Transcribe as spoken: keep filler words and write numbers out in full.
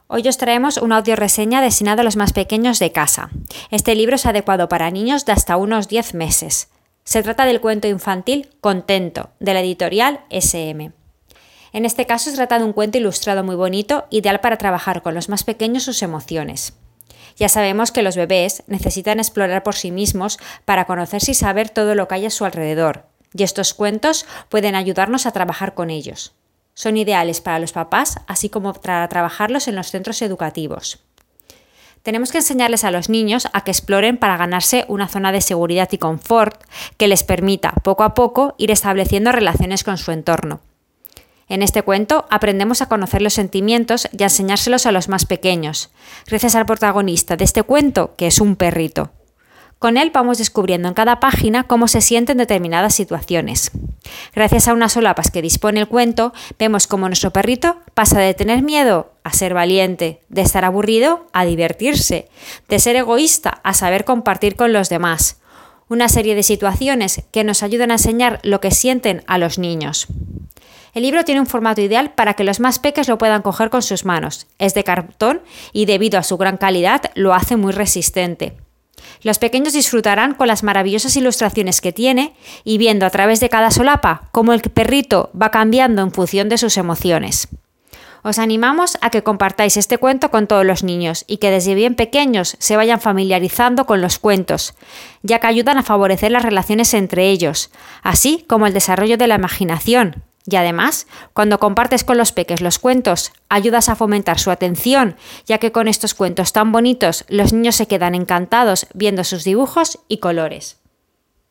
Hoy os traemos una audioreseña destinada a los más pequeños de casa. Este libro es adecuado para niños de hasta unos diez meses. Se trata del cuento infantil Contento, de la editorial ese eme. En este caso se trata de un cuento ilustrado muy bonito, ideal para trabajar con los más pequeños sus emociones. Ya sabemos que los bebés necesitan explorar por sí mismos para conocerse y saber todo lo que hay a su alrededor, y estos cuentos pueden ayudarnos a trabajar con ellos. Son ideales para los papás, así como para trabajarlos en los centros educativos. Tenemos que enseñarles a los niños a que exploren para ganarse una zona de seguridad y confort que les permita, poco a poco, ir estableciendo relaciones con su entorno. En este cuento aprendemos a conocer los sentimientos y a enseñárselos a los más pequeños, gracias al protagonista de este cuento, que es un perrito. Con él vamos descubriendo en cada página cómo se siente en determinadas situaciones. Gracias a unas solapas que dispone el cuento, vemos cómo nuestro perrito pasa de tener miedo a ser valiente, de estar aburrido a divertirse, de ser egoísta a saber compartir con los demás. Una serie de situaciones que nos ayudan a enseñar lo que sienten a los niños. El libro tiene un formato ideal para que los más pequeños lo puedan coger con sus manos. Es de cartón y debido a su gran calidad lo hace muy resistente. Los pequeños disfrutarán con las maravillosas ilustraciones que tiene y viendo a través de cada solapa cómo el perrito va cambiando en función de sus emociones. Os animamos a que compartáis este cuento con todos los niños y que desde bien pequeños se vayan familiarizando con los cuentos, ya que ayudan a favorecer las relaciones entre ellos, así como el desarrollo de la imaginación. Y además, cuando compartes con los peques los cuentos, ayudas a fomentar su atención, ya que con estos cuentos tan bonitos los niños se quedan encantados viendo sus dibujos y colores.